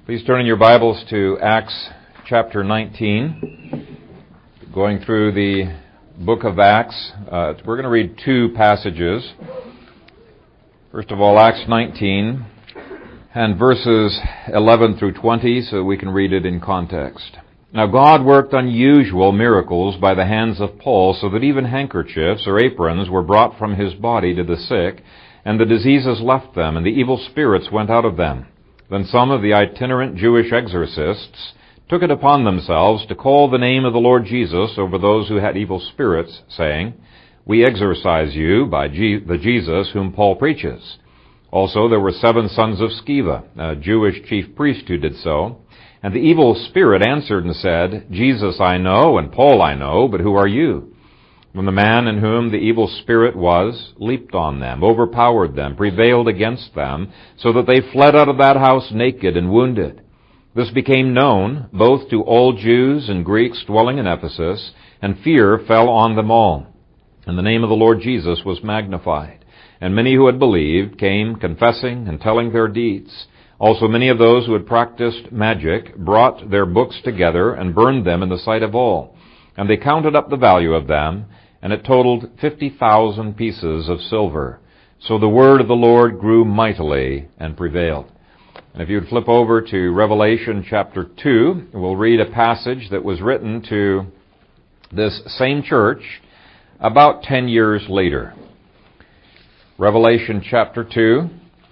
Please turn in your Bibles to Acts chapter 19. Going through the book of Acts, we're going to read two passages. First of all, Acts 19 and verses 11 through 20, so we can read it in context. Now God worked unusual miracles by the hands of Paul, so that even handkerchiefs or aprons were brought from his body to the sick, and the diseases left them, and the evil spirits went out of them. Then some of the itinerant Jewish exorcists took it upon themselves to call the name of the Lord Jesus over those who had evil spirits, saying, "We exorcise you by the Jesus whom Paul preaches." Also there were 7 sons of Sceva, a Jewish chief priest, who did so. And the evil spirit answered and said, "Jesus I know, and Paul I know, but who are you?" When the man in whom the evil spirit was leaped on them, overpowered them, prevailed against them, so that they fled out of that house naked and wounded. This became known both to all Jews and Greeks dwelling in Ephesus, and fear fell on them all. And the name of the Lord Jesus was magnified. And many who had believed came confessing and telling their deeds. Also many of those who had practiced magic brought their books together and burned them in the sight of all. And they counted up the value of them, and it totaled 50,000 pieces of silver. So the word of the Lord grew mightily and prevailed. And if you'd flip over to Revelation chapter 2, we'll read a passage that was written to this same church about 10 years later. Revelation chapter 2,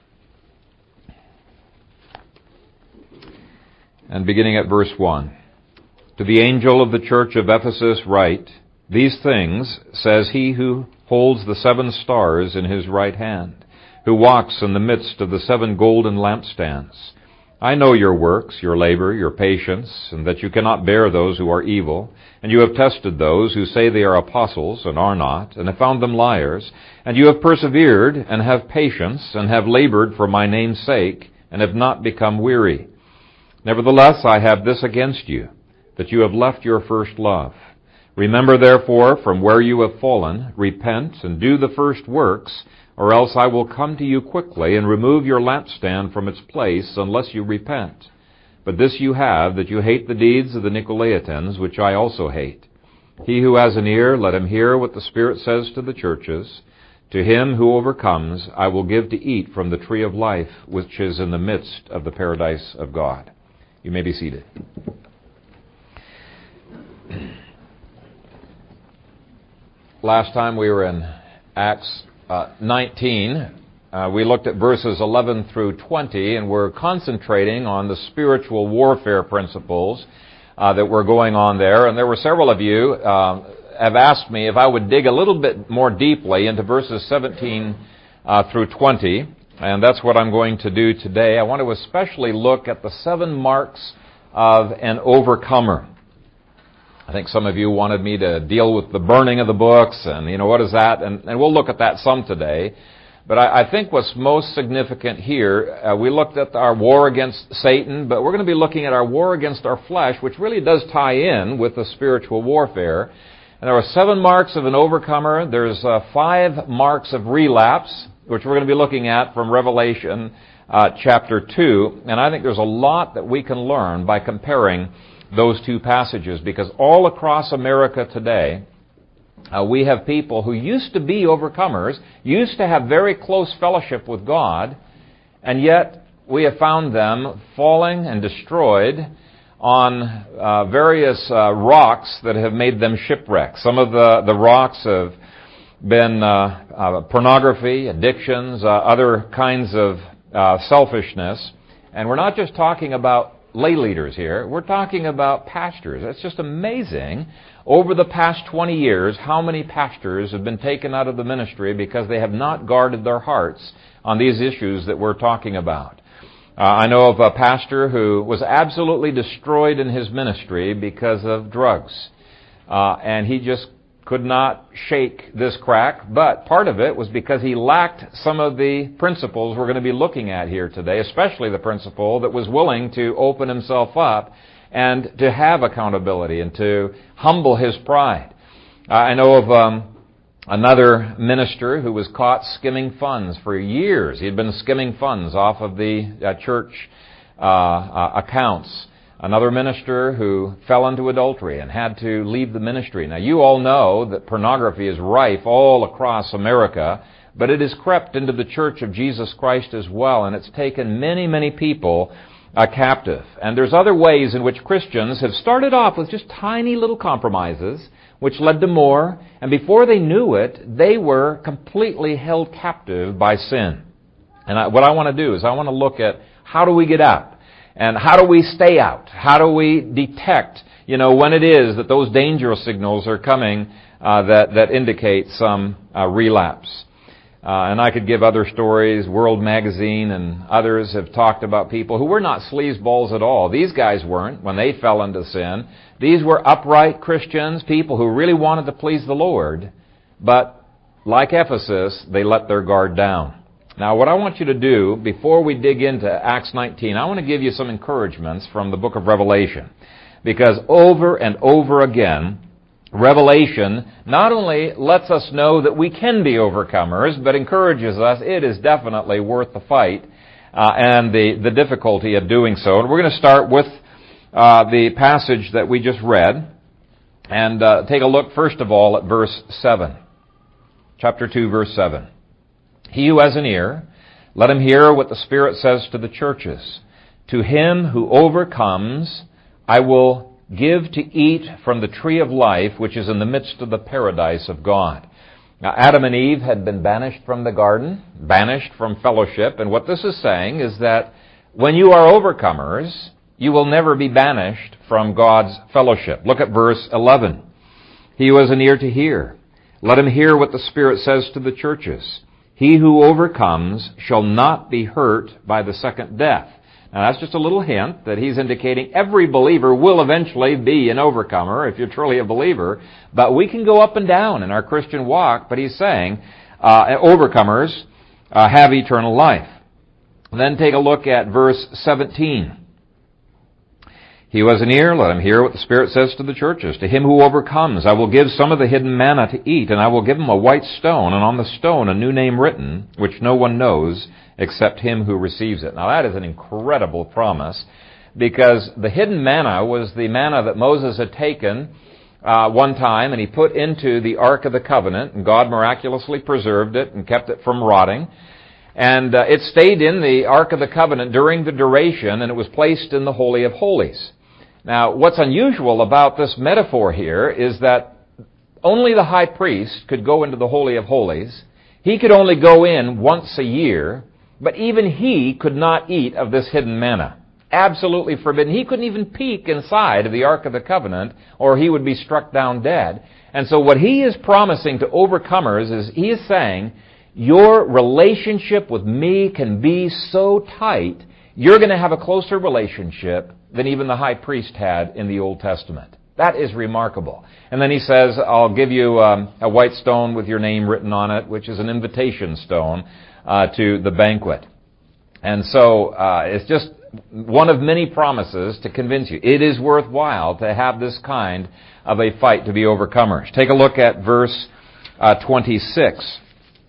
and beginning at verse 1. To the angel of the church of Ephesus write, "These things says he who holds the 7 stars in his right hand, who walks in the midst of the 7 golden lampstands. I know your works, your labor, your patience, and that you cannot bear those who are evil. And you have tested those who say they are apostles and are not, and have found them liars. And you have persevered and have patience, and have labored for my name's sake, and have not become weary. Nevertheless, I have this against you, that you have left your first love. Remember, therefore, from where you have fallen, repent and do the first works, or else I will come to you quickly and remove your lampstand from its place, unless you repent. But this you have, that you hate the deeds of the Nicolaitans, which I also hate. He who has an ear, let him hear what the Spirit says to the churches. To him who overcomes, I will give to eat from the tree of life, which is in the midst of the paradise of God." You may be seated. Last time we were in Acts 19. We looked at verses 11 through 20, and we're concentrating on the spiritual warfare principles that were going on there. And there were several of you have asked me if I would dig a little bit more deeply into verses 17 through 20. And that's what I'm going to do today. I want to especially look at the 7 marks of an overcomer. I think some of you wanted me to deal with the burning of the books, and what is that? And we'll look at that some today. But I think what's most significant here, we looked at our war against Satan, but we're going to be looking at our war against our flesh, which really does tie in with the spiritual warfare. And there are 7 marks of an overcomer. There's 5 marks of relapse, which we're going to be looking at from Revelation chapter 2. And I think there's a lot that we can learn by comparing those two passages, because all across America today, we have people who used to be overcomers, used to have very close fellowship with God, and yet we have found them falling and destroyed on various rocks that have made them shipwrecks. Some of the rocks have been pornography, addictions, other kinds of selfishness. And we're not just talking about lay leaders here. We're talking about pastors. It's just amazing over the past 20 years how many pastors have been taken out of the ministry because they have not guarded their hearts on these issues that we're talking about. I know of a pastor who was absolutely destroyed in his ministry because of drugs. And he just could not shake this crack, but part of it was because he lacked some of the principles we're going to be looking at here today, especially the principle that was willing to open himself up and to have accountability and to humble his pride. I know of another minister who was caught skimming funds for years. He had been skimming funds off of the church accounts. Another minister who fell into adultery and had to leave the ministry. Now, you all know that pornography is rife all across America, but it has crept into the Church of Jesus Christ as well, and it's taken many, many people captive. And there's other ways in which Christians have started off with just tiny little compromises, which led to more, and before they knew it, they were completely held captive by sin. And what I want to do is I want to look at how do we get out? And how do we stay out? How do we detect, when it is that those danger signals are coming that indicate some relapse? And I could give other stories. World Magazine and others have talked about people who were not sleazeballs at all. These guys weren't when they fell into sin. These were upright Christians, people who really wanted to please the Lord. But like Ephesus, they let their guard down. Now, what I want you to do, before we dig into Acts 19, I want to give you some encouragements from the book of Revelation. Because over and over again, Revelation not only lets us know that we can be overcomers, but encourages us it is definitely worth the fight and the difficulty of doing so. And we're going to start with the passage that we just read and take a look, first of all, at verse 7. Chapter 2, verse 7. He who has an ear, let him hear what the Spirit says to the churches. To him who overcomes, I will give to eat from the tree of life, which is in the midst of the paradise of God. Now, Adam and Eve had been banished from the garden, banished from fellowship, and what this is saying is that when you are overcomers, you will never be banished from God's fellowship. Look at verse 11. He who has an ear to hear, let him hear what the Spirit says to the churches. He who overcomes shall not be hurt by the second death. Now that's just a little hint that he's indicating every believer will eventually be an overcomer if you're truly a believer. But we can go up and down in our Christian walk, but he's saying overcomers have eternal life. And then take a look at verse 17. He who has an ear, let him hear what the Spirit says to the churches. To him who overcomes, I will give some of the hidden manna to eat, and I will give him a white stone, and on the stone a new name written, which no one knows except him who receives it. Now that is an incredible promise, because the hidden manna was the manna that Moses had taken one time, and he put into the Ark of the Covenant, and God miraculously preserved it and kept it from rotting. And it stayed in the Ark of the Covenant during the duration, and it was placed in the Holy of Holies. Now, what's unusual about this metaphor here is that only the high priest could go into the Holy of Holies. He could only go in once a year, but even he could not eat of this hidden manna. Absolutely forbidden. He couldn't even peek inside of the Ark of the Covenant, or he would be struck down dead. And so what he is promising to overcomers is he is saying, your relationship with me can be so tight, you're going to have a closer relationship than even the high priest had in the Old Testament. That is remarkable. And then he says, I'll give you a white stone with your name written on it, which is an invitation stone to the banquet. And so it's just one of many promises to convince you. It is worthwhile to have this kind of a fight to be overcomers. Take a look at verse 26.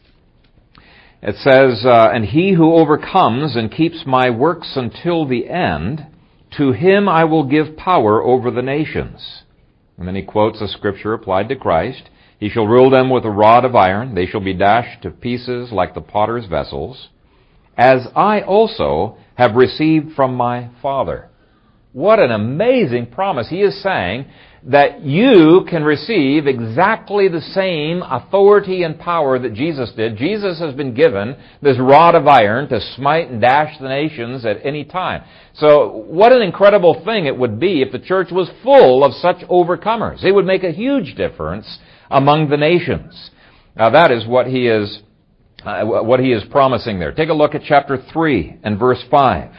It says, and he who overcomes and keeps my works until the end, to him I will give power over the nations. And then he quotes a scripture applied to Christ. He shall rule them with a rod of iron. They shall be dashed to pieces like the potter's vessels, as I also have received from my Father. What an amazing promise. He is saying that you can receive exactly the same authority and power that Jesus did. Jesus has been given this rod of iron to smite and dash the nations at any time. So what an incredible thing it would be if the church was full of such overcomers. It would make a huge difference among the nations. Now that is what he is promising there. Take a look at chapter 3 and verse 5.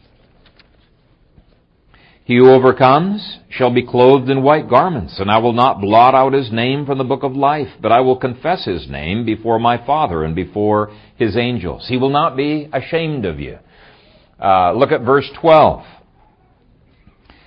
He who overcomes shall be clothed in white garments, and I will not blot out his name from the book of life, but I will confess his name before my Father and before his angels. He will not be ashamed of you. Look at verse 12. It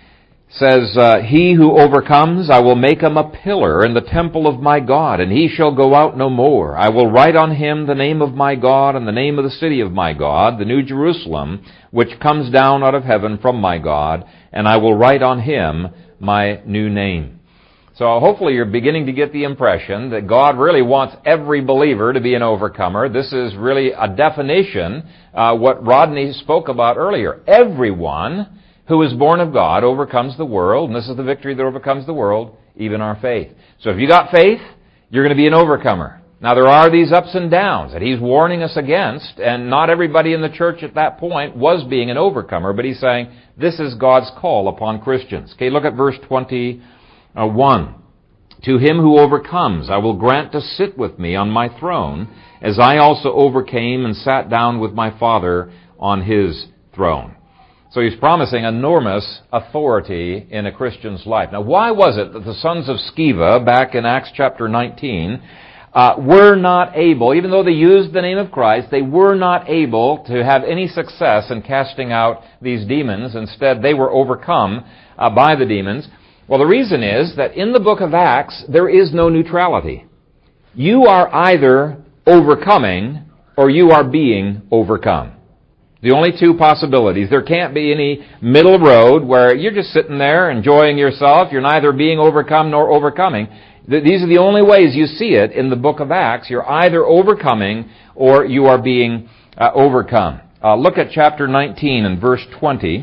says, he who overcomes, I will make him a pillar in the temple of my God, and he shall go out no more. I will write on him the name of my God and the name of the city of my God, the new Jerusalem, which comes down out of heaven from my God, and I will write on him my new name. So hopefully you're beginning to get the impression that God really wants every believer to be an overcomer. This is really a definition, what Rodney spoke about earlier. Everyone who is born of God overcomes the world, and this is the victory that overcomes the world, even our faith. So if you got faith, you're going to be an overcomer. Now there are these ups and downs that he's warning us against, and not everybody in the church at that point was being an overcomer, but he's saying this is God's call upon Christians. Okay, look at verse 21. To him who overcomes, I will grant to sit with me on my throne, as I also overcame and sat down with my Father on his throne. So he's promising enormous authority in a Christian's life. Now, why was it that the sons of Sceva, back in Acts chapter 19, were not able, even though they used the name of Christ, they were not able to have any success in casting out these demons? Instead, they were overcome by the demons. Well, the reason is that in the book of Acts, there is no neutrality. You are either overcoming or you are being overcome. The only two possibilities. There can't be any middle road where you're just sitting there enjoying yourself. You're neither being overcome nor overcoming. These are the only ways you see it in the book of Acts. You're either overcoming or you are being overcome. Look at chapter 19 and verse 20.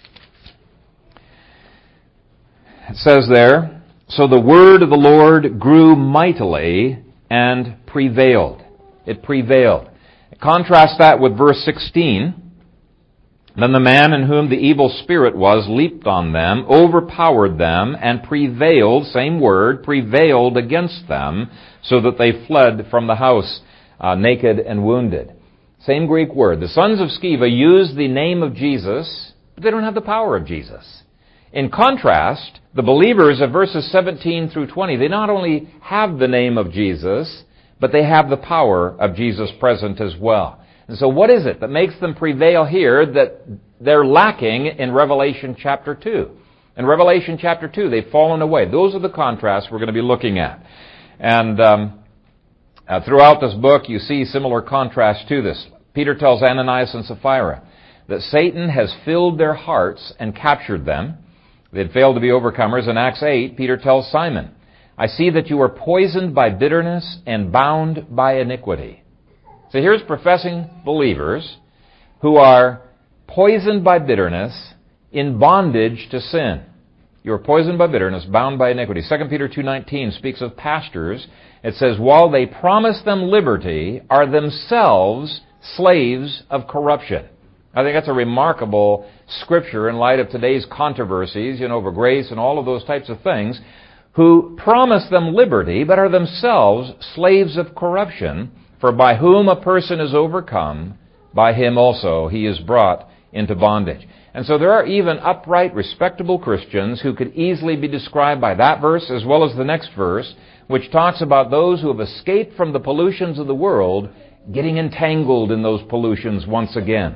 It says there, so the word of the Lord grew mightily and prevailed. It prevailed. Contrast that with verse 16. Then the man in whom the evil spirit was leaped on them, overpowered them, and prevailed, same word, prevailed against them, so that they fled from the house naked and wounded. Same Greek word. The sons of Sceva use the name of Jesus, but they don't have the power of Jesus. In contrast, the believers of verses 17 through 20, they not only have the name of Jesus, but they have the power of Jesus present as well. And so what is it that makes them prevail here that they're lacking in Revelation chapter 2? In Revelation chapter 2, they've fallen away. Those are the contrasts we're going to be looking at. And throughout this book, you see similar contrasts to this. Peter tells Ananias and Sapphira that Satan has filled their hearts and captured them. They'd failed to be overcomers. In Acts 8, Peter tells Simon, I see that you are poisoned by bitterness and bound by iniquity. So here's professing believers who are poisoned by bitterness, in bondage to sin. You are poisoned by bitterness, bound by iniquity. 2 Peter 2:19 speaks of pastors. It says, while they promise them liberty, are themselves slaves of corruption. I think that's a remarkable scripture in light of today's controversies, over grace and all of those types of things, who promise them liberty, but are themselves slaves of corruption. For by whom a person is overcome, by him also he is brought into bondage. And so there are even upright, respectable Christians who could easily be described by that verse as well as the next verse, which talks about those who have escaped from the pollutions of the world getting entangled in those pollutions once again.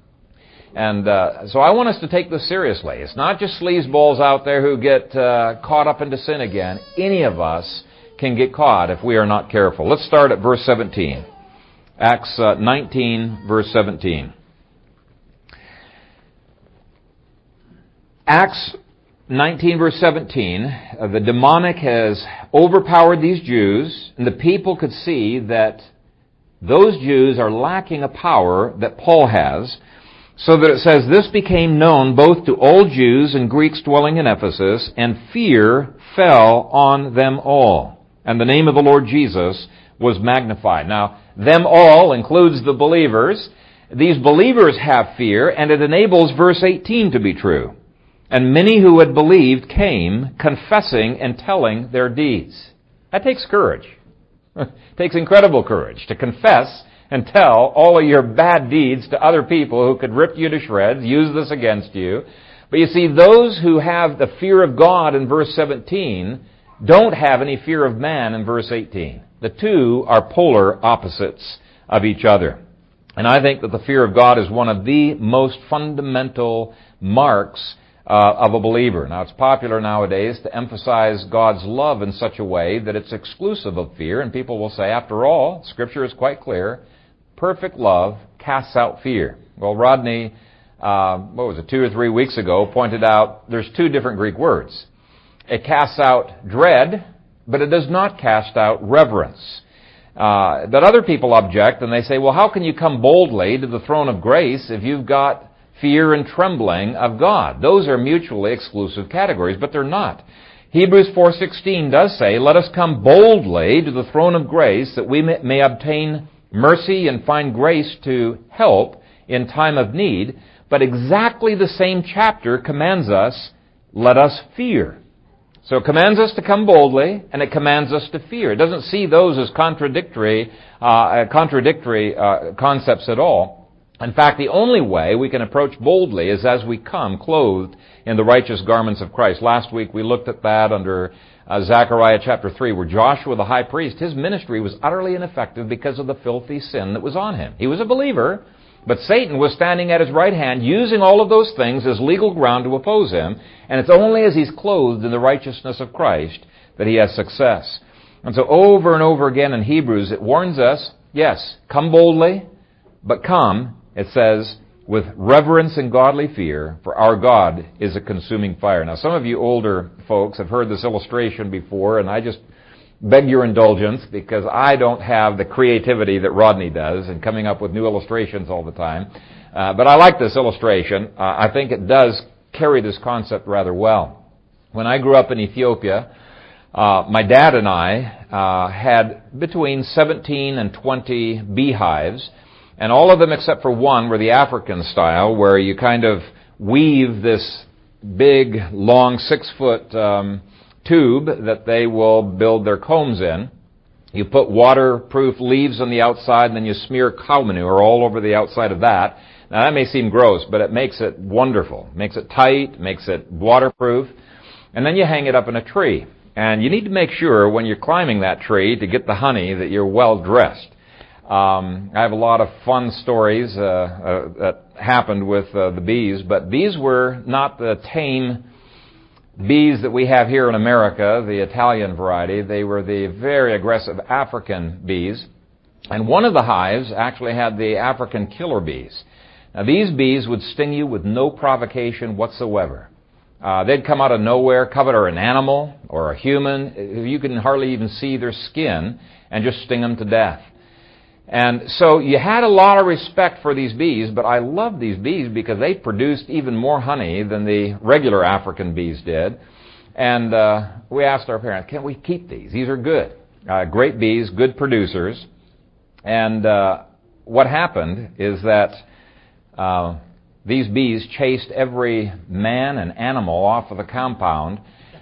And so I want us to take this seriously. It's not just sleazeballs out there who get caught up into sin again. Any of us can get caught if we are not careful. Let's start at verse 17. Acts 19, verse 17. Acts 19, verse 17, the demonic has overpowered these Jews, and the people could see that those Jews are lacking a power that Paul has, so that it says, this became known both to all Jews and Greeks dwelling in Ephesus, and fear fell on them all. And the name of the Lord Jesus was magnified. Now, them all includes the believers. These believers have fear, and it enables verse 18 to be true. And many who had believed came, confessing and telling their deeds. That takes courage. It takes incredible courage to confess and tell all of your bad deeds to other people who could rip you to shreds, use this against you. But you see, those who have the fear of God in verse 17 don't have any fear of man in verse 18. The two are polar opposites of each other. And I think that the fear of God is one of the most fundamental marks of a believer. Now, it's popular nowadays to emphasize God's love in such a way that it's exclusive of fear, and people will say, after all, Scripture is quite clear, perfect love casts out fear. Well, Rodney, 2 or 3 weeks ago, pointed out there's 2 different Greek words. It casts out dread, but it does not cast out reverence. But other people object, and they say, well, how can you come boldly to the throne of grace if you've got fear and trembling of God? Those are mutually exclusive categories, but they're not. Hebrews 4:16 does say, let us come boldly to the throne of grace that we may obtain mercy and find grace to help in time of need. But exactly the same chapter commands us, let us fear. So it commands us to come boldly, and it commands us to fear. It doesn't see those as contradictory concepts at all. In fact, the only way we can approach boldly is as we come clothed in the righteous garments of Christ. Last week we looked at that under Zechariah chapter 3, where Joshua the high priest, his ministry was utterly ineffective because of the filthy sin that was on him. He was a believer, but Satan was standing at his right hand, using all of those things as legal ground to oppose him, and it's only as he's clothed in the righteousness of Christ that he has success. And so over and over again in Hebrews, it warns us, yes, come boldly, but come, it says, with reverence and godly fear, for our God is a consuming fire. Now, some of you older folks have heard this illustration before, and I just beg your indulgence because I don't have the creativity that Rodney does in coming up with new illustrations all the time. But I like this illustration. I think it does carry this concept rather well. When I grew up in Ethiopia, my dad and I had between 17 and 20 beehives, and all of them except for one were the African style, where you kind of weave this big, long, 6-foot tube that they will build their combs in. You put waterproof leaves on the outside, and then you smear cow manure all over the outside of that. Now, that may seem gross, but it makes it wonderful. It makes it tight, makes it waterproof, and then you hang it up in a tree. And you need to make sure when you're climbing that tree to get the honey that you're well dressed. I have a lot of fun stories that happened with the bees, but these were not the tame bees that we have here in America, the Italian variety. They were the very aggressive African bees. And one of the hives actually had the African killer bees. Now, these bees would sting you with no provocation whatsoever. They'd come out of nowhere, cover an animal or a human. You can hardly even see their skin, and just sting them to death. And so you had a lot of respect for these bees, but I loved these bees because they produced even more honey than the regular African bees did. And we asked our parents, can we keep these? These are good. Great bees, good producers. And what happened is that these bees chased every man and animal off of the compound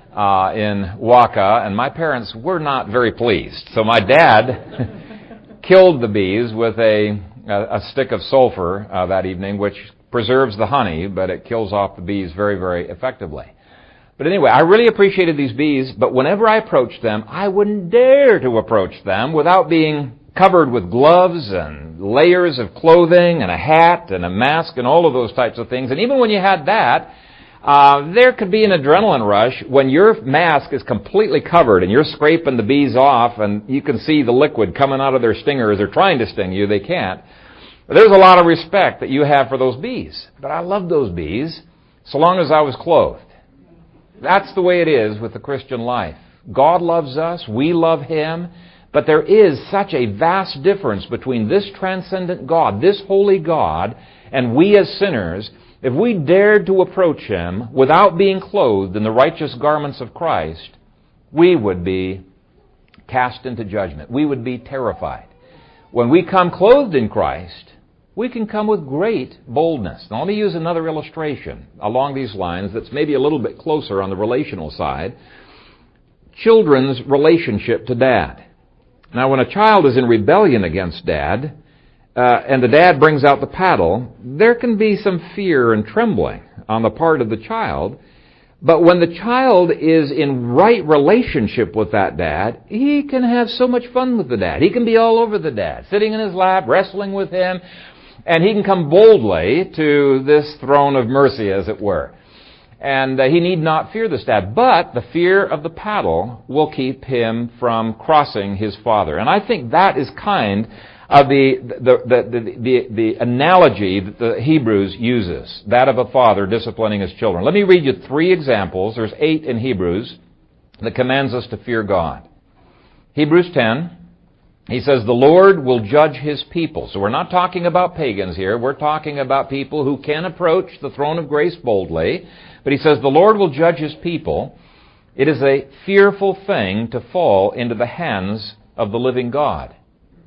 in Waka, and my parents were not very pleased. So my dad killed the bees with a stick of sulfur that evening, which preserves the honey, but it kills off the bees very, very effectively. But anyway, I really appreciated these bees, but whenever I approached them, I wouldn't dare to approach them without being covered with gloves and layers of clothing and a hat and a mask and all of those types of things. And even when you had that, there could be an adrenaline rush when your mask is completely covered and you're scraping the bees off and you can see the liquid coming out of their stingers. They're trying to sting you. They can't. But there's a lot of respect that you have for those bees. But I love those bees so long as I was clothed. That's the way it is with the Christian life. God loves us. We love Him. But there is such a vast difference between this transcendent God, this holy God, and we as sinners. If we dared to approach Him without being clothed in the righteous garments of Christ, we would be cast into judgment. We would be terrified. When we come clothed in Christ, we can come with great boldness. Now, let me use another illustration along these lines that's maybe a little bit closer on the relational side. Children's relationship to Dad. Now, when a child is in rebellion against Dad, and the dad brings out the paddle, there can be some fear and trembling on the part of the child. But when the child is in right relationship with that dad, he can have so much fun with the dad. He can be all over the dad, sitting in his lap, wrestling with him, and he can come boldly to this throne of mercy, as it were. And he need not fear the staff. But the fear of the paddle will keep him from crossing his father. And I think that is kind of the analogy that the Hebrews uses, that of a father disciplining his children. Let me read you 3 examples. There's 8 in Hebrews that commands us to fear God. Hebrews 10, he says, the Lord will judge his people. So we're not talking about pagans here. We're talking about people who can approach the throne of grace boldly. But he says, the Lord will judge his people. It is a fearful thing to fall into the hands of the living God.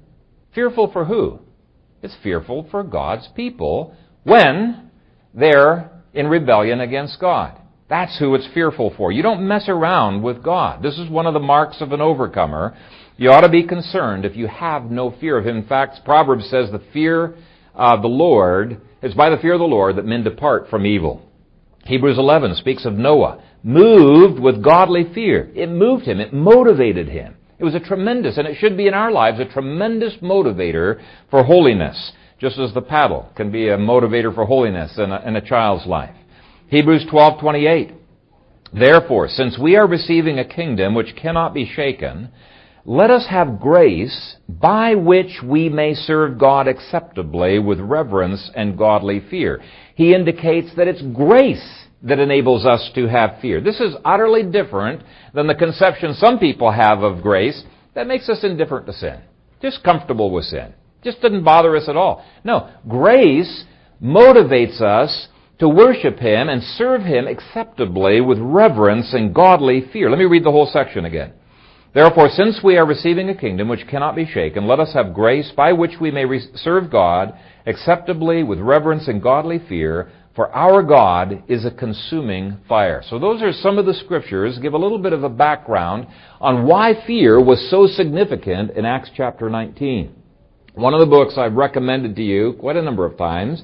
Fearful for who? It's fearful for God's people when they're in rebellion against God. That's who it's fearful for. You don't mess around with God. This is one of the marks of an overcomer. You ought to be concerned if you have no fear of Him. In fact, Proverbs says the fear of the Lord, it's by the fear of the Lord that men depart from evil. Hebrews 11 speaks of Noah, moved with godly fear. It moved him. It motivated him. It was a tremendous, and it should be in our lives, a tremendous motivator for holiness, just as the paddle can be a motivator for holiness in a child's life. Hebrews 12:28. Therefore, since we are receiving a kingdom which cannot be shaken, let us have grace by which we may serve God acceptably with reverence and godly fear. He indicates that it's grace that enables us to have fear. This is utterly different than the conception some people have of grace that makes us indifferent to sin, just comfortable with sin, just didn't bother us at all. No, grace motivates us to worship Him and serve Him acceptably with reverence and godly fear. Let me read the whole section again. Therefore, since we are receiving a kingdom which cannot be shaken, let us have grace by which we may serve God acceptably with reverence and godly fear, for our God is a consuming fire. So those are some of the scriptures, give a little bit of a background on why fear was so significant in Acts chapter 19. One of the books I've recommended to you quite a number of times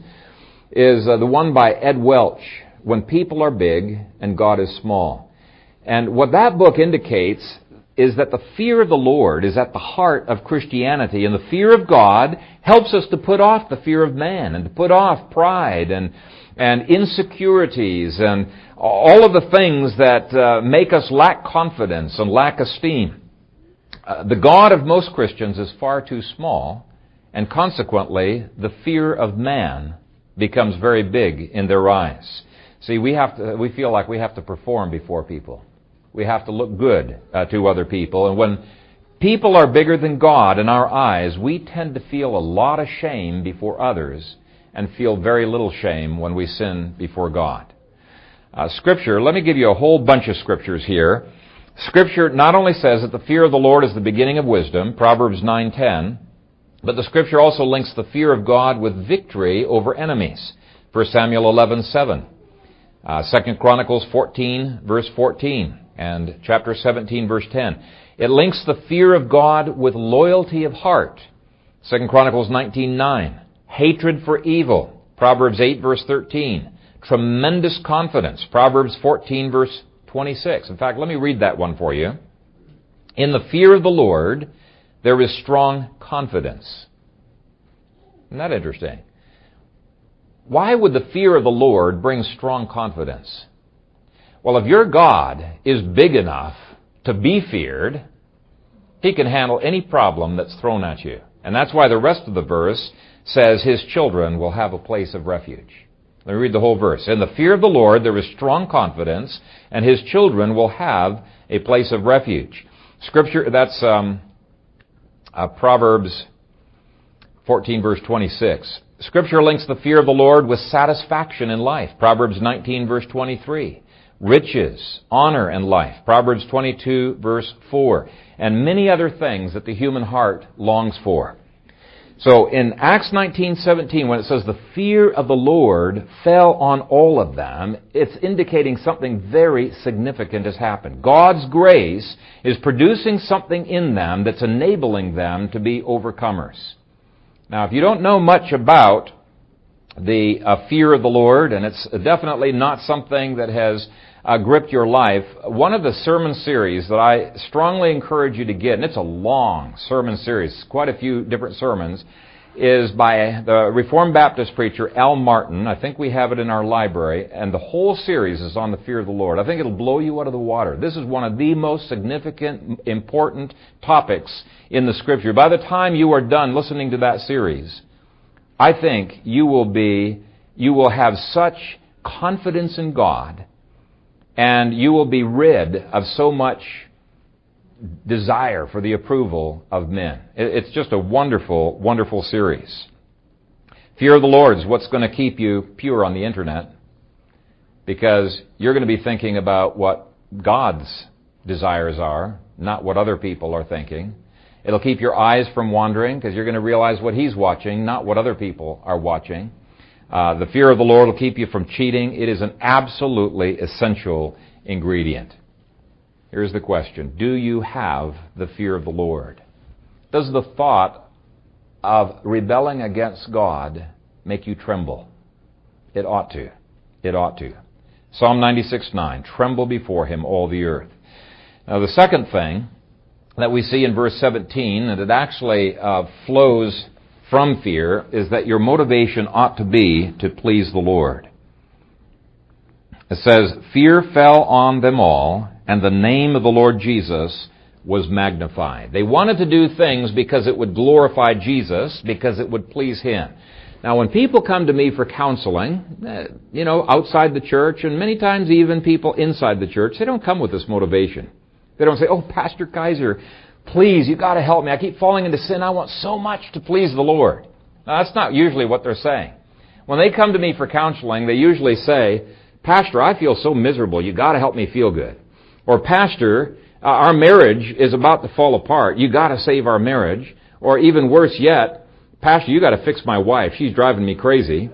is the one by Ed Welch, When People Are Big and God is Small. And what that book indicates is that the fear of the Lord is at the heart of Christianity, and the fear of God helps us to put off the fear of man and to put off pride and insecurities and all of the things that make us lack confidence and lack esteem. The God of most Christians is far too small, and consequently, the fear of man becomes very big in their eyes. See, we feel like we have to perform before people. We have to look good to other people. And when people are bigger than God in our eyes, we tend to feel a lot of shame before others and feel very little shame when we sin before God. Scripture, let me give you a whole bunch of scriptures here. Scripture not only says that the fear of the Lord is the beginning of wisdom, Proverbs 9:10, but the Scripture also links the fear of God with victory over enemies, 1 Samuel 11:7, 2 Chronicles 14, verse 14, and chapter 17, verse 10. It links the fear of God with loyalty of heart, 2 Chronicles 19:9, hatred for evil, Proverbs 8, verse 13, tremendous confidence, Proverbs 14, verse 26. In fact, let me read that one for you. In the fear of the Lord, there is strong confidence. Isn't that interesting? Why would the fear of the Lord bring strong confidence? Well, if your God is big enough to be feared, He can handle any problem that's thrown at you. And that's why the rest of the verse says His children will have a place of refuge. Let me read the whole verse. In the fear of the Lord there is strong confidence, and His children will have a place of refuge. Scripture, that's Proverbs 14, verse 26. Scripture links the fear of the Lord with satisfaction in life. Proverbs 19, verse 23. Riches, honor, and life. Proverbs 22, verse 4. And many other things that the human heart longs for. So in Acts 19:17, when it says the fear of the Lord fell on all of them, it's indicating something very significant has happened. God's grace is producing something in them that's enabling them to be overcomers. Now, if you don't know much about the fear of the Lord, and it's definitely not something that has gripped your life, one of the sermon series that I strongly encourage you to get, and it's a long sermon series, quite a few different sermons, is by the Reformed Baptist preacher Al Martin. I think we have it in our library, and the whole series is on the fear of the Lord. I think it'll blow you out of the water. This is one of the most significant, important topics in the Scripture. By the time you are done listening to that series, I think you will have such confidence in God, and you will be rid of so much desire for the approval of men. It's just a wonderful, wonderful series. Fear of the Lord is what's going to keep you pure on the internet, because you're going to be thinking about what God's desires are, not what other people are thinking. It'll keep your eyes from wandering, because you're going to realize what He's watching, not what other people are watching. The fear of the Lord will keep you from cheating. It is an absolutely essential ingredient. Here's the question. Do you have the fear of the Lord? Does the thought of rebelling against God make you tremble? It ought to. It ought to. Psalm 96:9, tremble before Him, all the earth. Now, the second thing that we see in verse 17, and it actually flows from fear, is that your motivation ought to be to please the Lord. It says, fear fell on them all, and the name of the Lord Jesus was magnified. They wanted to do things because it would glorify Jesus, because it would please Him. Now, when people come to me for counseling, outside the church, and many times even people inside the church, they don't come with this motivation. They don't say, oh, Pastor Kaiser, please, you got to help me. I keep falling into sin. I want so much to please the Lord. Now, that's not usually what they're saying. When they come to me for counseling, they usually say, Pastor, I feel so miserable. You got to help me feel good. Or, Pastor, our marriage is about to fall apart. You got to save our marriage. Or even worse yet, Pastor, you got to fix my wife. She's driving me crazy.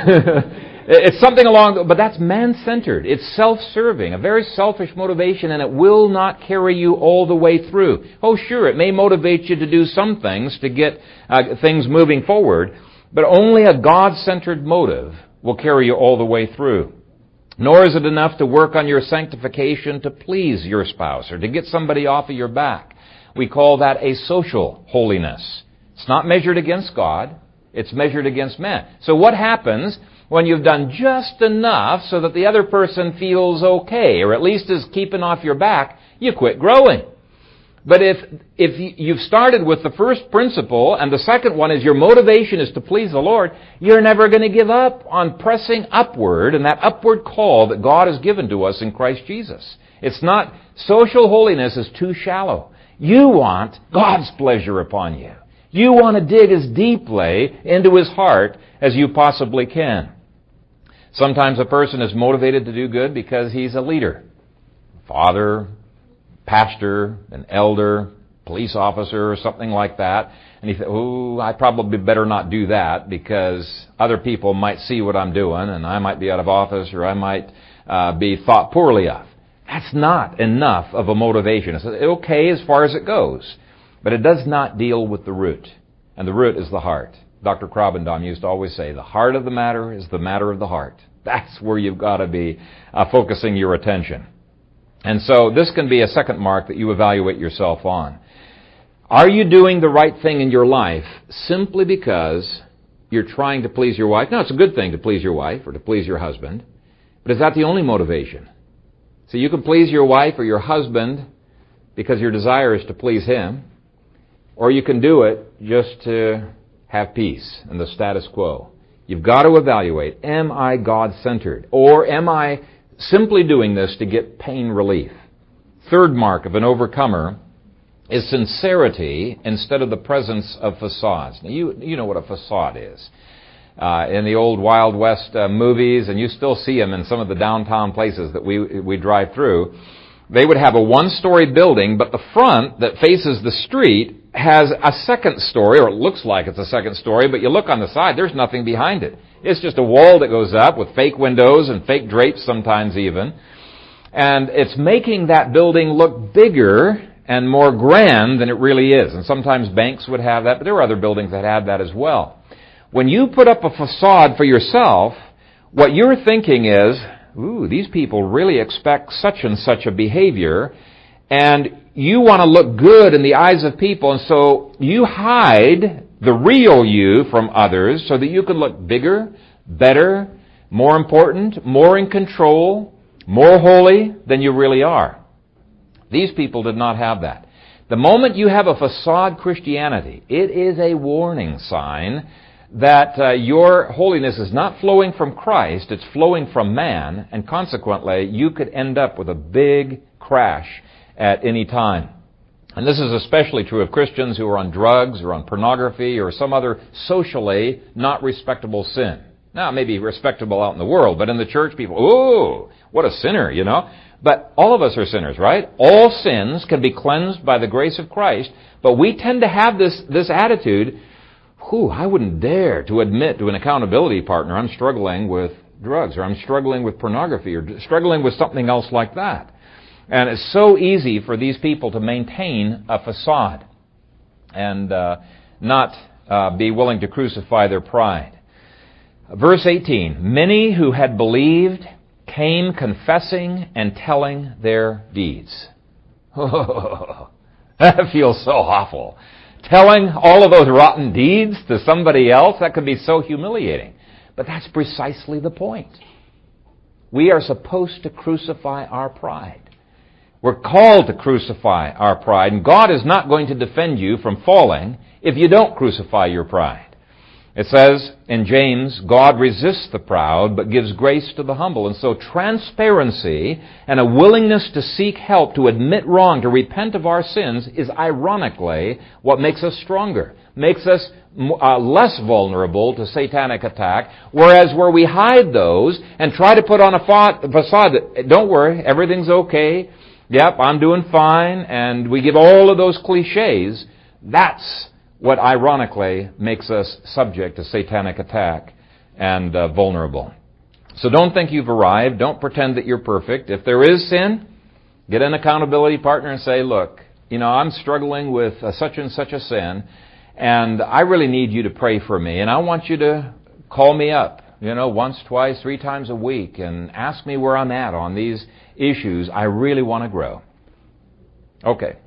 It's something but that's man-centered. It's self-serving, a very selfish motivation, and it will not carry you all the way through. Oh, sure, it may motivate you to do some things to get things moving forward, but only a God-centered motive will carry you all the way through. Nor is it enough to work on your sanctification to please your spouse or to get somebody off of your back. We call that a social holiness. It's not measured against God. It's measured against men. So what happens when you've done just enough so that the other person feels okay, or at least is keeping off your back? You quit growing. But if you've started with the first principle, and the second one is your motivation is to please the Lord, you're never going to give up on pressing upward and that upward call that God has given to us in Christ Jesus. It's not, social holiness is too shallow. You want God's pleasure upon you. You want to dig as deeply into His heart as you possibly can. Sometimes a person is motivated to do good because he's a leader. Father, pastor, an elder, police officer, or something like that. And he thinks, oh, I probably better not do that because other people might see what I'm doing and I might be out of office or I might be thought poorly of. That's not enough of a motivation. It's okay as far as it goes, but it does not deal with the root. And the root is the heart. Dr. Krabendam used to always say, the heart of the matter is the matter of the heart. That's where you've got to be focusing your attention. And so this can be a second mark that you evaluate yourself on. Are you doing the right thing in your life simply because you're trying to please your wife? No, it's a good thing to please your wife or to please your husband. But is that the only motivation? So you can please your wife or your husband because your desire is to please him. Or you can do it just to have peace and the status quo. You've got to evaluate, am I God-centered? Or am I simply doing this to get pain relief? Third mark of an overcomer is sincerity instead of the presence of facades. Now, you know what a facade is. In the old Wild West movies, and you still see them in some of the downtown places that we drive through, they would have a one-story building, but the front that faces the street has a second story, or it looks like it's a second story, but you look on the side, there's nothing behind it. It's just a wall that goes up with fake windows and fake drapes sometimes even. And it's making that building look bigger and more grand than it really is. And sometimes banks would have that, but there were other buildings that had that as well. When you put up a facade for yourself, what you're thinking is, ooh, these people really expect such and such a behavior, and you want to look good in the eyes of people, and so you hide the real you from others so that you could look bigger, better, more important, more in control, more holy than you really are. These people did not have that. The moment you have a facade Christianity, it is a warning sign that your holiness is not flowing from Christ, it's flowing from man, and consequently, you could end up with a big crash at any time. And this is especially true of Christians who are on drugs or on pornography or some other socially not respectable sin. Now, it may be respectable out in the world, but in the church, people, ooh, what a sinner, you know. But all of us are sinners, right? All sins can be cleansed by the grace of Christ, but we tend to have this attitude, I wouldn't dare to admit to an accountability partner I'm struggling with drugs, or I'm struggling with pornography, or struggling with something else like that. And it's so easy for these people to maintain a facade and not be willing to crucify their pride. Verse 18, many who had believed came confessing and telling their deeds. Oh, that feels so awful. Telling all of those rotten deeds to somebody else, that could be so humiliating. But that's precisely the point. We are supposed to crucify our pride. We're called to crucify our pride, and God is not going to defend you from falling if you don't crucify your pride. It says in James, God resists the proud, but gives grace to the humble. And so transparency and a willingness to seek help, to admit wrong, to repent of our sins is ironically what makes us stronger, makes us less vulnerable to satanic attack, whereas where we hide those and try to put on a facade that, don't worry, everything's okay, yep, I'm doing fine, and we give all of those cliches, that's what ironically makes us subject to satanic attack and vulnerable. So don't think you've arrived. Don't pretend that you're perfect. If there is sin, get an accountability partner and say, look, I'm struggling with such and such a sin, and I really need you to pray for me, and I want you to call me up, once, twice, 3 times a week, and ask me where I'm at on these issues. I really want to grow. Okay.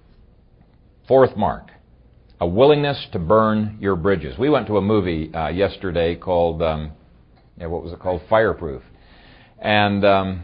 4th mark. A willingness to burn your bridges. We went to a movie yesterday called, what was it called? Fireproof. And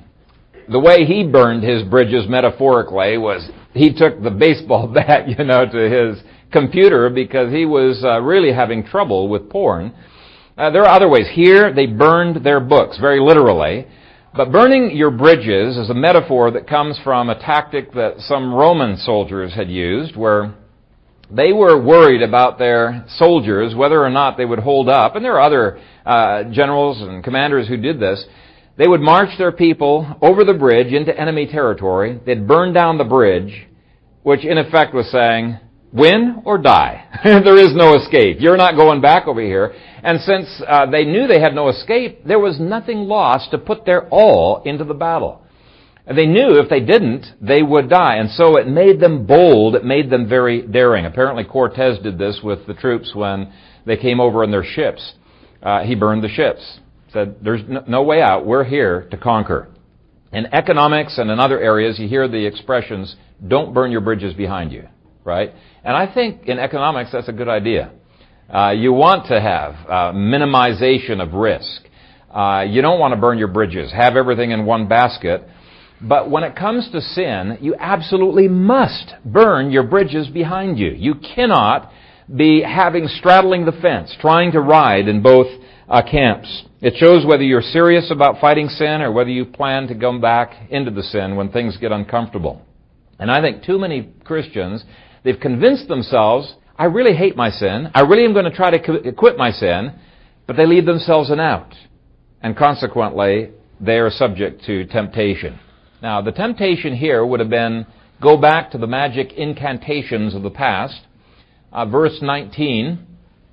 the way he burned his bridges metaphorically was he took the baseball bat, to his computer because he was really having trouble with porn. There are other ways. Here, they burned their books, very literally. But burning your bridges is a metaphor that comes from a tactic that some Roman soldiers had used, where they were worried about their soldiers, whether or not they would hold up. And there are other generals and commanders who did this. They would march their people over the bridge into enemy territory. They'd burn down the bridge, which in effect was saying, win or die. There is no escape. You're not going back over here. And since they knew they had no escape, there was nothing lost to put their all into the battle. And they knew if they didn't, they would die. And so it made them bold. It made them very daring. Apparently Cortez did this with the troops when they came over in their ships. He burned the ships. Said, there's no way out. We're here to conquer. In economics and in other areas, you hear the expressions, don't burn your bridges behind you. Right? And I think in economics, that's a good idea. You want to have minimization of risk. You don't want to burn your bridges. Have everything in one basket. But when it comes to sin, you absolutely must burn your bridges behind you. You cannot be straddling the fence, trying to ride in both camps. It shows whether you're serious about fighting sin or whether you plan to come back into the sin when things get uncomfortable. And I think too many Christians, they've convinced themselves, I really hate my sin. I really am going to try to quit my sin, but they leave themselves an out. And consequently, they are subject to temptation. Now, the temptation here would have been, go back to the magic incantations of the past. Verse 19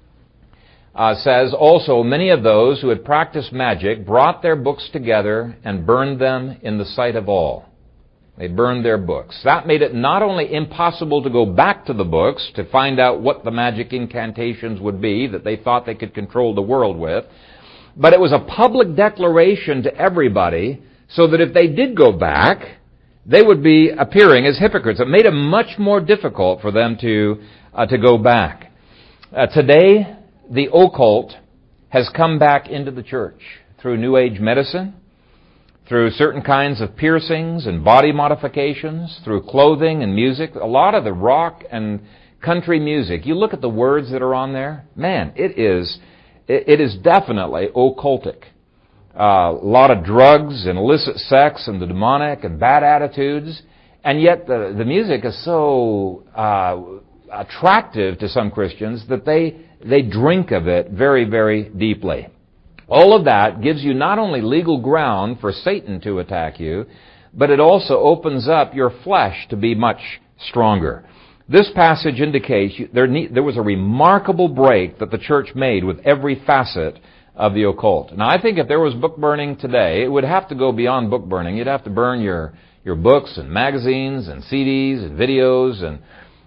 says, also, many of those who had practiced magic brought their books together and burned them in the sight of all. They burned their books. That made it not only impossible to go back to the books to find out what the magic incantations would be that they thought they could control the world with, but it was a public declaration to everybody so that if they did go back, they would be appearing as hypocrites. It made it much more difficult for them to go back. Today, the occult has come back into the church through New Age medicine, through certain kinds of piercings and body modifications, through clothing and music. A lot of the rock and country music, you look at the words that are on there, man, it is definitely occultic. A lot of drugs and illicit sex and the demonic and bad attitudes, and yet the music is so attractive to some Christians that they drink of it very, very deeply. All of that gives you not only legal ground for Satan to attack you, but it also opens up your flesh to be much stronger. This passage indicates there was a remarkable break that the church made with every facet of the occult. Now, I think if there was book burning today, it would have to go beyond book burning. You'd have to burn your books and magazines and CDs and videos and,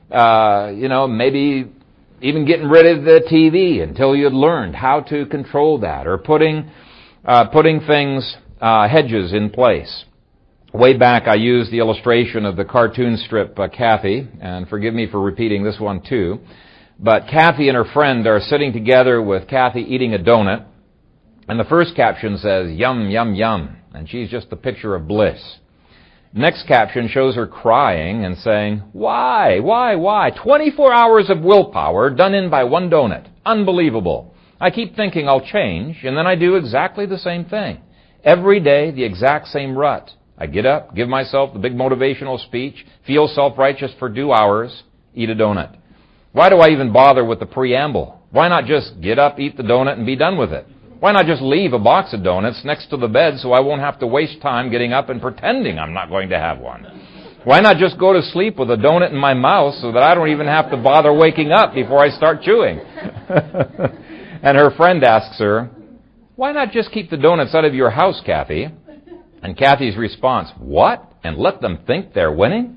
maybe even getting rid of the TV until you had learned how to control that, or putting things, hedges in place. Way back, I used the illustration of the cartoon strip Kathy, and forgive me for repeating this one too, but Kathy and her friend are sitting together with Kathy eating a donut, and the first caption says, "Yum, yum, yum," and she's just the picture of bliss. Next caption shows her crying and saying, Why? 24 hours of willpower done in by one donut. Unbelievable. I keep thinking I'll change, and then I do exactly the same thing. Every day, the exact same rut. I get up, give myself the big motivational speech, feel self-righteous for 2 hours, eat a donut. Why do I even bother with the preamble? Why not just get up, eat the donut, and be done with it? Why not just leave a box of donuts next to the bed so I won't have to waste time getting up and pretending I'm not going to have one? Why not just go to sleep with a donut in my mouth so that I don't even have to bother waking up before I start chewing? And her friend asks her, "Why not just keep the donuts out of your house, Kathy?" And Kathy's response, "What? And let them think they're winning?"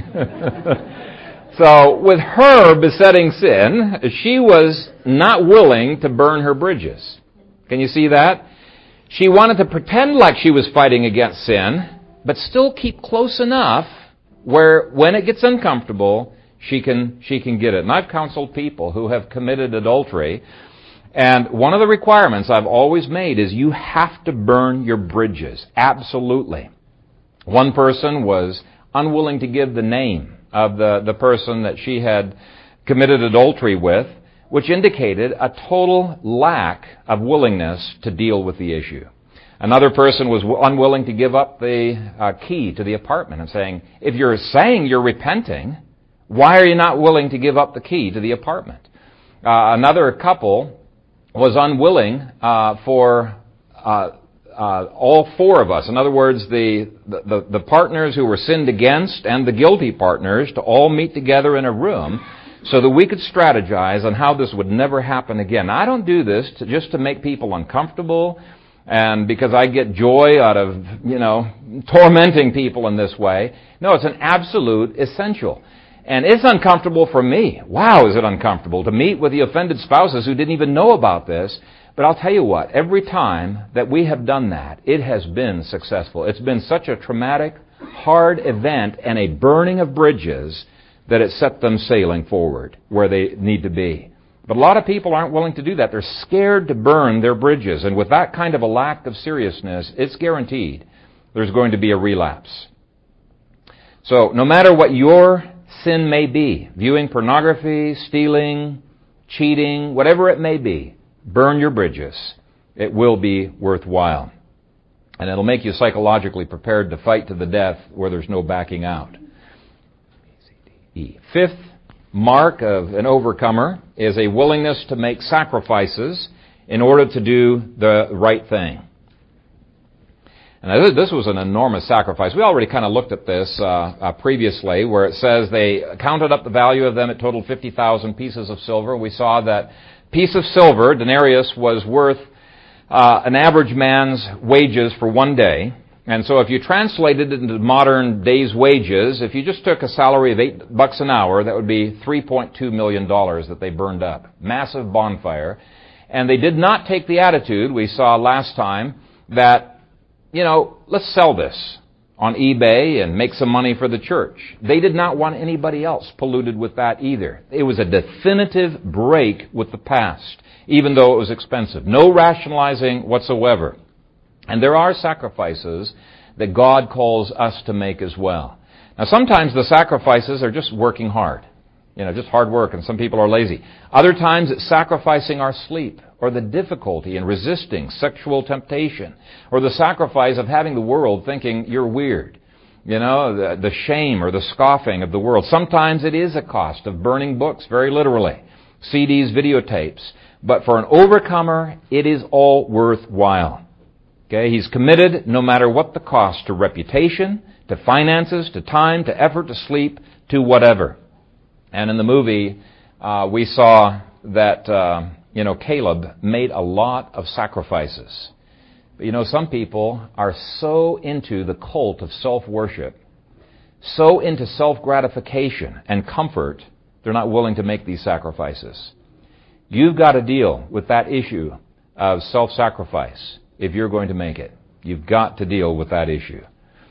So with her besetting sin, she was not willing to burn her bridges. Can you see that? She wanted to pretend like she was fighting against sin, but still keep close enough where when it gets uncomfortable, she can get it. And I've counseled people who have committed adultery, and one of the requirements I've always made is you have to burn your bridges. Absolutely. One person was unwilling to give the name of the person that she had committed adultery with, which indicated a total lack of willingness to deal with the issue. Another person was unwilling to give up the key to the apartment and saying, if you're saying you're repenting, why are you not willing to give up the key to the apartment? Another couple was unwilling for all four of us, in other words, the partners who were sinned against and the guilty partners, to all meet together in a room so that we could strategize on how this would never happen again. Now, I don't do this just to make people uncomfortable and because I get joy out of, tormenting people in this way. No, it's an absolute essential. And it's uncomfortable for me. Wow, is it uncomfortable to meet with the offended spouses who didn't even know about this. But I'll tell you what, every time that we have done that, it has been successful. It's been such a traumatic, hard event and a burning of bridges that it set them sailing forward where they need to be. But a lot of people aren't willing to do that. They're scared to burn their bridges. And with that kind of a lack of seriousness, it's guaranteed there's going to be a relapse. So no matter what your sin may be, viewing pornography, stealing, cheating, whatever it may be, burn your bridges. It will be worthwhile. And it'll make you psychologically prepared to fight to the death where there's no backing out. Fifth mark of an overcomer is a willingness to make sacrifices in order to do the right thing. And this was an enormous sacrifice. We already kind of looked at this previously, where it says they counted up the value of them. It totaled 50,000 pieces of silver. We saw that piece of silver, denarius, was worth an average man's wages for one day. And so if you translated it into modern day's wages, if you just took a salary of $8 an hour, that would be $3.2 million that they burned up. Massive bonfire. And they did not take the attitude we saw last time that, let's sell this on eBay and make some money for the church. They did not want anybody else polluted with that either. It was a definitive break with the past, even though it was expensive. No rationalizing whatsoever. And there are sacrifices that God calls us to make as well. Now, sometimes the sacrifices are just working hard. Just hard work, and some people are lazy. Other times it's sacrificing our sleep, or the difficulty in resisting sexual temptation, or the sacrifice of having the world thinking you're weird. The shame or the scoffing of the world. Sometimes it is a cost of burning books, very literally. CDs, videotapes. But for an overcomer, it is all worthwhile. Okay? He's committed no matter what the cost, to reputation, to finances, to time, to effort, to sleep, to whatever. And in the movie, we saw that, Caleb made a lot of sacrifices. But some people are so into the cult of self-worship, so into self-gratification and comfort, they're not willing to make these sacrifices. You've got to deal with that issue of self-sacrifice if you're going to make it. You've got to deal with that issue.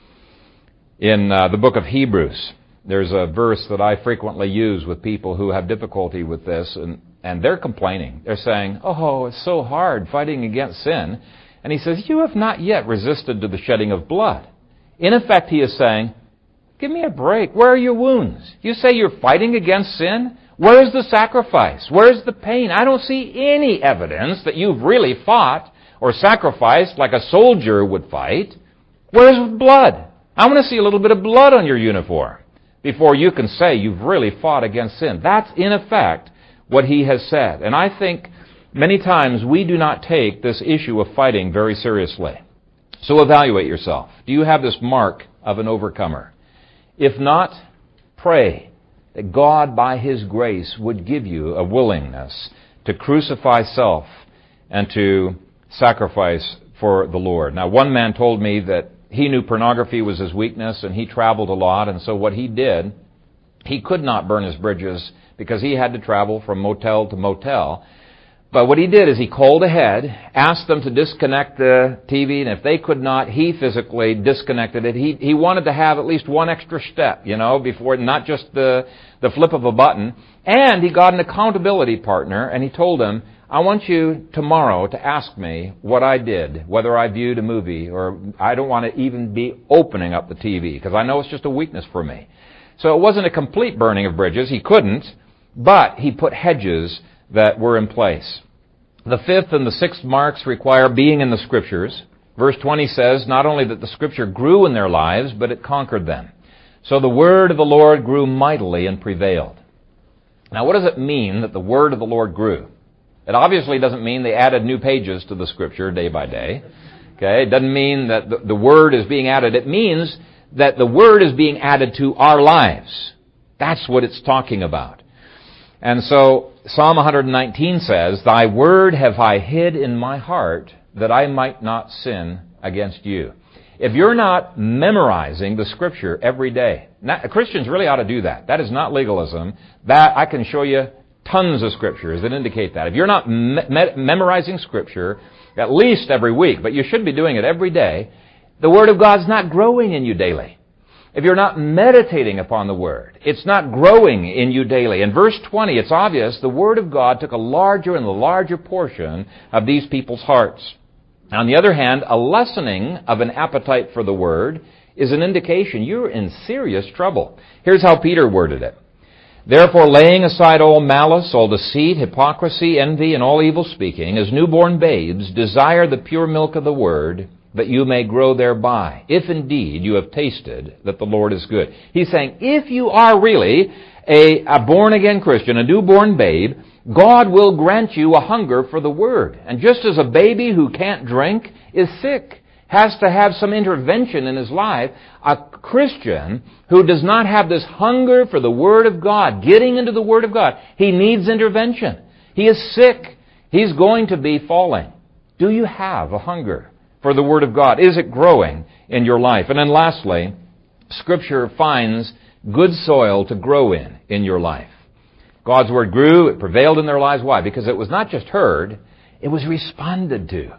In the book of Hebrews, there's a verse that I frequently use with people who have difficulty with this, and they're complaining. They're saying, "Oh, it's so hard fighting against sin." And he says, "You have not yet resisted to the shedding of blood." In effect, he is saying, give me a break. Where are your wounds? You say you're fighting against sin? Where is the sacrifice? Where is the pain? I don't see any evidence that you've really fought or sacrificed like a soldier would fight. Where's the blood? I want to see a little bit of blood on your uniform before you can say you've really fought against sin. That's, in effect, what he has said. And I think many times we do not take this issue of fighting very seriously. So evaluate yourself. Do you have this mark of an overcomer? If not, pray that God, by His grace, would give you a willingness to crucify self and to sacrifice for the Lord. Now, one man told me that he knew pornography was his weakness, and he traveled a lot, and so what he did, he could not burn his bridges because he had to travel from motel to motel. But what he did is he called ahead, asked them to disconnect the TV, and if they could not, he physically disconnected it. He wanted to have at least one extra step, before, not just the flip of a button. And he got an accountability partner, and he told him, I want you tomorrow to ask me what I did, whether I viewed a movie, or I don't want to even be opening up the TV, because I know it's just a weakness for me. So it wasn't a complete burning of bridges. He couldn't, but he put hedges that were in place. The fifth and the sixth marks require being in the Scriptures. Verse 20 says, not only that the Scripture grew in their lives, but it conquered them. So the word of the Lord grew mightily and prevailed. Now, what does it mean that the word of the Lord grew? It obviously doesn't mean they added new pages to the Scripture day by day. Okay? It doesn't mean that the Word is being added. It means that the Word is being added to our lives. That's what it's talking about. And so Psalm 119 says, Thy Word have I hid in my heart, that I might not sin against you. If you're not memorizing the Scripture every day, Christians really ought to do that. That is not legalism. That I can show you tons of Scriptures that indicate that. If you're not memorizing Scripture at least every week, but you should be doing it every day, the Word of God's not growing in you daily. If you're not meditating upon the Word, it's not growing in you daily. In verse 20, it's obvious the Word of God took a larger and larger portion of these people's hearts. On the other hand, a lessening of an appetite for the Word is an indication you're in serious trouble. Here's how Peter worded it. Therefore, laying aside all malice, all deceit, hypocrisy, envy, and all evil speaking, as newborn babes, desire the pure milk of the Word, that you may grow thereby, if indeed you have tasted that the Lord is good. He's saying, if you are really a born-again Christian, a newborn babe, God will grant you a hunger for the Word. And just as a baby who can't drink is sick, has to have some intervention in his life, a Christian who does not have this hunger for the Word of God, getting into the Word of God, he needs intervention. He is sick. He's going to be falling. Do you have a hunger for the Word of God? Is it growing in your life? And then lastly, Scripture finds good soil to grow in your life. God's Word grew, it prevailed in their lives. Why? Because it was not just heard, it was responded to.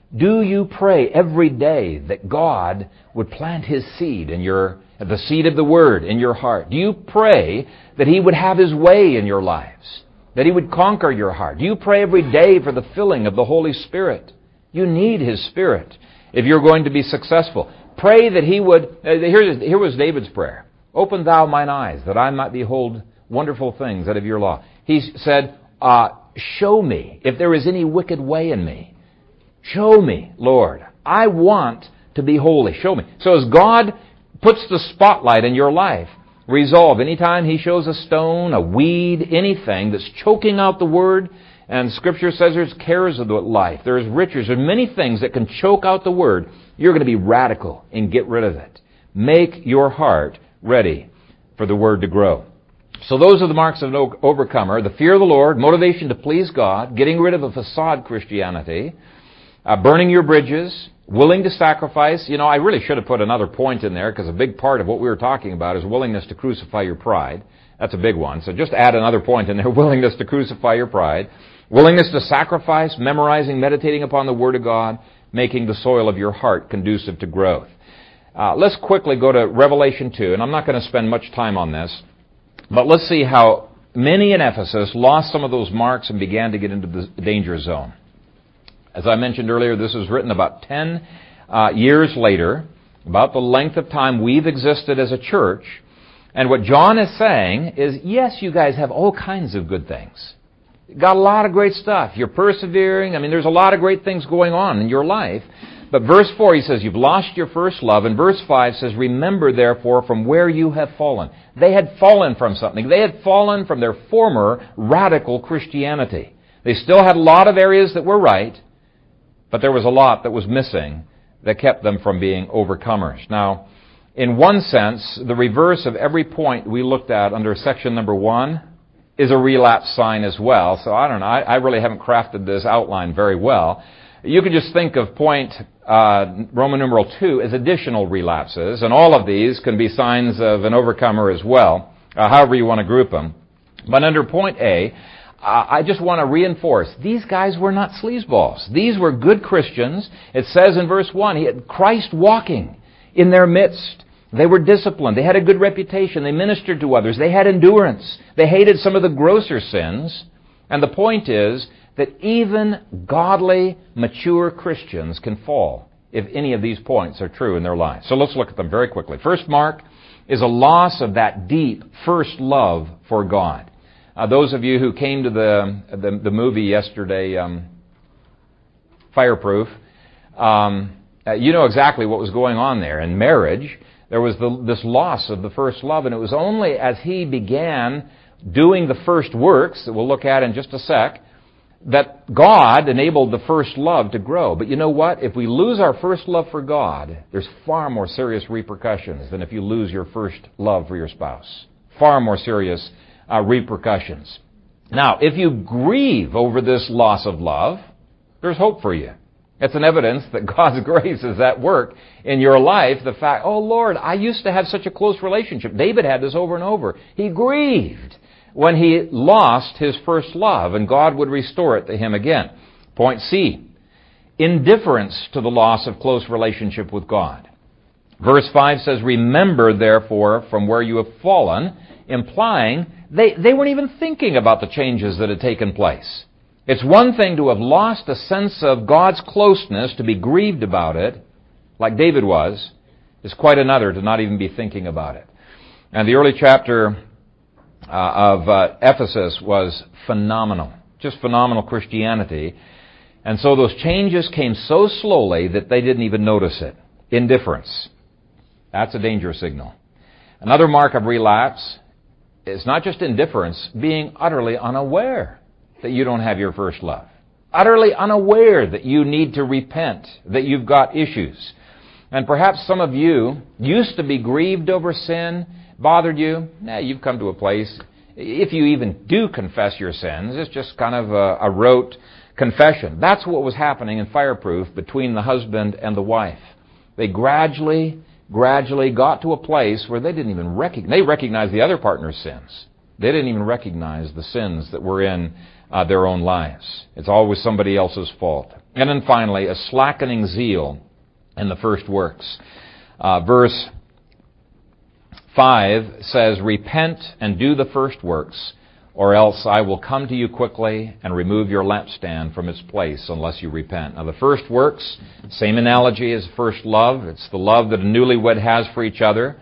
Do you pray every day that God would plant His seed in the seed of the Word in your heart? Do you pray that He would have His way in your lives? That He would conquer your heart? Do you pray every day for the filling of the Holy Spirit? You need His Spirit if you're going to be successful. Pray that He would... Here was David's prayer. Open thou mine eyes, that I might behold wonderful things out of your law. He said, show me if there is any wicked way in me. Show me, Lord. I want to be holy. Show me. So as God puts the spotlight in your life, resolve anytime He shows a stone, a weed, anything that's choking out the Word, and Scripture says there's cares of the life, there's riches, there's many things that can choke out the Word, you're going to be radical and get rid of it. Make your heart ready for the Word to grow. So those are the marks of an overcomer: the fear of the Lord, motivation to please God, getting rid of a facade Christianity, burning your bridges, willing to sacrifice. I really should have put another point in there, because a big part of what we were talking about is willingness to crucify your pride. That's a big one. So just add another point in there: willingness to crucify your pride, willingness to sacrifice, memorizing, meditating upon the Word of God, making the soil of your heart conducive to growth. Let's quickly go to Revelation 2, and I'm not going to spend much time on this, but let's see how many in Ephesus lost some of those marks and began to get into the danger zone. As I mentioned earlier, this was written about 10 years later, about the length of time we've existed as a church. And what John is saying is, yes, you guys have all kinds of good things. Got a lot of great stuff. You're persevering. There's a lot of great things going on in your life. But verse 4, he says, you've lost your first love. And verse 5 says, remember, therefore, from where you have fallen. They had fallen from something. They had fallen from their former radical Christianity. They still had a lot of areas that were right, but there was a lot that was missing that kept them from being overcomers. Now, in one sense, the reverse of every point we looked at under section number 1 is a relapse sign as well. So I don't know. I really haven't crafted this outline very well. You could just think of point Roman numeral 2 as additional relapses, and all of these can be signs of an overcomer as well, however you want to group them. But under point A, I just want to reinforce, these guys were not sleazeballs. These were good Christians. It says in verse 1, he had Christ walking in their midst. They were disciplined. They had a good reputation. They ministered to others. They had endurance. They hated some of the grosser sins. And the point is that even godly, mature Christians can fall if any of these points are true in their lives. So let's look at them very quickly. First mark is a loss of that deep first love for God. Those of you who came to the movie yesterday, Fireproof, you know exactly what was going on there. In marriage, there was this loss of the first love, and it was only as he began doing the first works, that we'll look at in just a sec, that God enabled the first love to grow. But you know what? If we lose our first love for God, there's far more serious repercussions than if you lose your first love for your spouse. Far more serious repercussions. Now, if you grieve over this loss of love, there's hope for you. It's an evidence that God's grace is at work in your life. The fact, oh Lord, I used to have such a close relationship. David had this over and over. He grieved when he lost his first love, and God would restore it to him again. Point C, indifference to the loss of close relationship with God. Verse 5 says, remember, therefore, from where you have fallen, implying they weren't even thinking about the changes that had taken place. It's one thing to have lost a sense of God's closeness, to be grieved about it, like David was. It's quite another to not even be thinking about it. And the early chapter of Ephesus was phenomenal. Just phenomenal Christianity. And so those changes came so slowly that they didn't even notice it. Indifference. That's a danger signal. Another mark of relapse is not just indifference, being utterly unaware that you don't have your first love. Utterly unaware that you need to repent, that you've got issues. And perhaps some of you used to be grieved over sin, bothered you. Now you've come to a place, if you even do confess your sins, it's just kind of a rote confession. That's what was happening in Fireproof between the husband and the wife. They gradually got to a place where they didn't even recognize the other partner's sins. They didn't even recognize the sins that were in their own lives. It's always somebody else's fault. And then finally, a slackening zeal in the first works. Verse 5 says, "Repent and do the first works, or else I will come to you quickly and remove your lampstand from its place unless you repent." Now the first works, same analogy as first love. It's the love that a newlywed has for each other.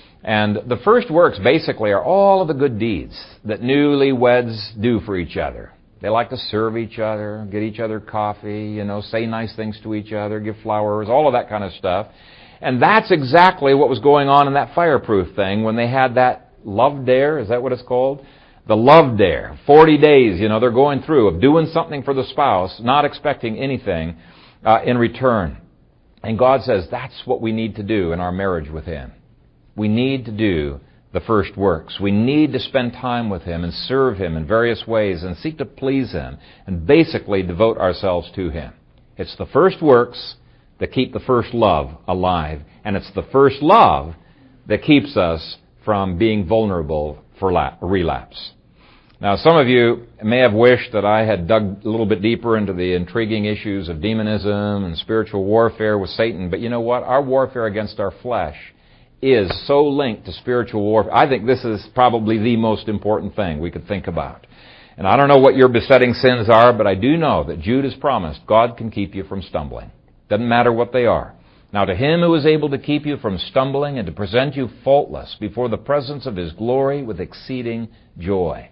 And the first works basically are all of the good deeds that newlyweds do for each other. They like to serve each other, get each other coffee, say nice things to each other, give flowers, all of that kind of stuff. And that's exactly what was going on in that fireproof thing when they had that love dare. Is that what it's called? The love dare. 40 days, they're going through of doing something for the spouse, not expecting anything in return. And God says that's what we need to do in our marriage with Him. We need to do the first works. We need to spend time with Him and serve Him in various ways and seek to please Him and basically devote ourselves to Him. It's the first works that keep the first love alive. And it's the first love that keeps us from being vulnerable for relapse. Now, some of you may have wished that I had dug a little bit deeper into the intriguing issues of demonism and spiritual warfare with Satan. But you know what? Our warfare against our flesh is so linked to spiritual warfare. I think this is probably the most important thing we could think about. And I don't know what your besetting sins are, but I do know that Jude has promised God can keep you from stumbling. Doesn't matter what they are. Now to Him who is able to keep you from stumbling and to present you faultless before the presence of His glory with exceeding joy.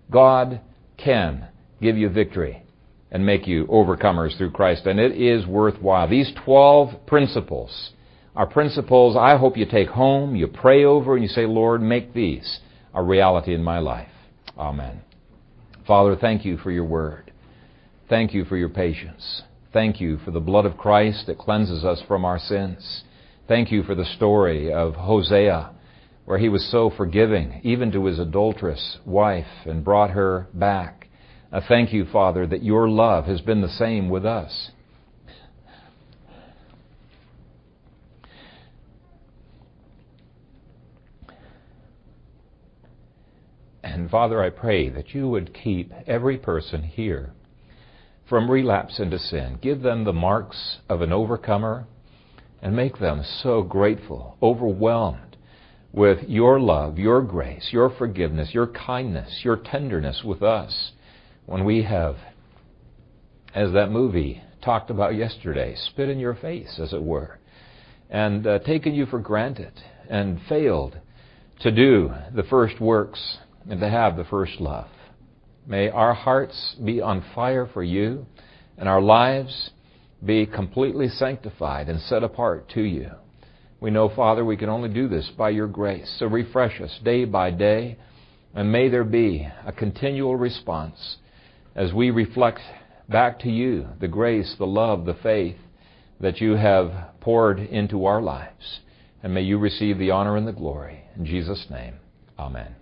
God can give you victory and make you overcomers through Christ, and it is worthwhile. These 12 principles are principles I hope you take home, you pray over, and you say, Lord, make these a reality in my life. Amen. Father, thank you for your word. Thank you for your patience. Thank you for the blood of Christ that cleanses us from our sins. Thank you for the story of Hosea, where he was so forgiving, even to his adulterous wife, and brought her back. Thank you, Father, that your love has been the same with us. And Father, I pray that you would keep every person here from relapse into sin. Give them the marks of an overcomer and make them so grateful, overwhelmed with your love, your grace, your forgiveness, your kindness, your tenderness with us when we have, as that movie talked about yesterday, spit in your face, as it were, and taken you for granted and failed to do the first works and to have the first love. May our hearts be on fire for you and our lives be completely sanctified and set apart to you. We know, Father, we can only do this by your grace. So refresh us day by day, and may there be a continual response as we reflect back to you the grace, the love, the faith that you have poured into our lives. And may you receive the honor and the glory. In Jesus' name, amen.